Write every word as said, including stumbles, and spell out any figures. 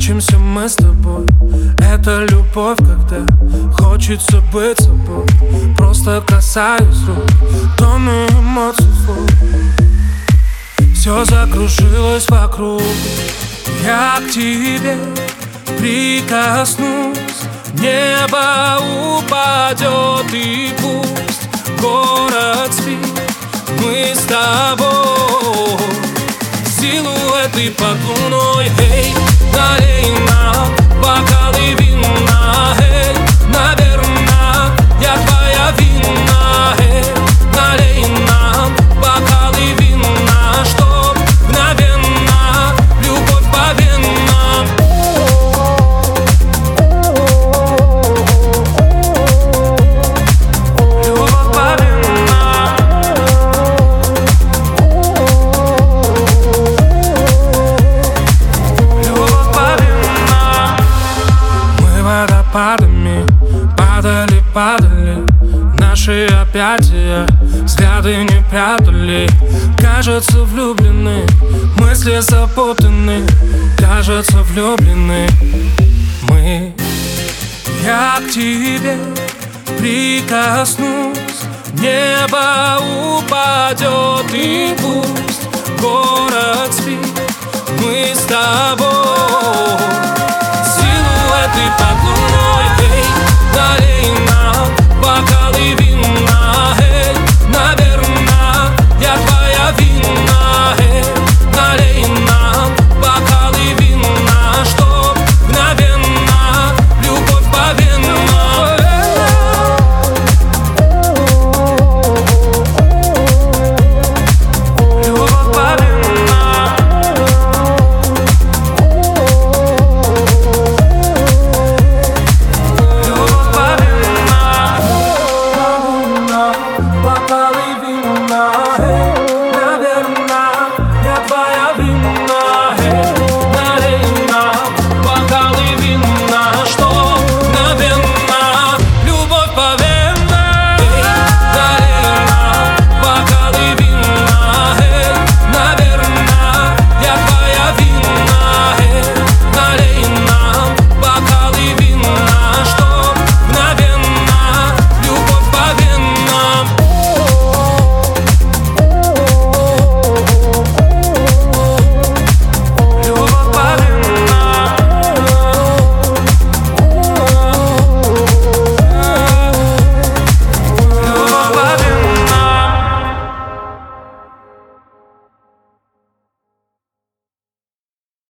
Учимся мы с тобой. Это любовь, когда хочется быть собой. Просто касаюсь рук, тону эмоций слов. Все закружилось вокруг. Я к тебе прикоснусь, небо упадет, и пусть город спит. Мы с тобой силуэты под луной. Эй, налей нам бокалы вина. Эй, наверное, я твоя вина. Эй, налей нам бокалы вина, чтоб мгновенно любовь по венам. Любовь по венам. Любовь по венам. Мы водопадами падали, падали. Наши объятия взгляды не прятали. Кажется, влюблены, мысли запутаны. Кажется, влюблены мы. Я к тебе прикоснусь, небо упадет, и пусть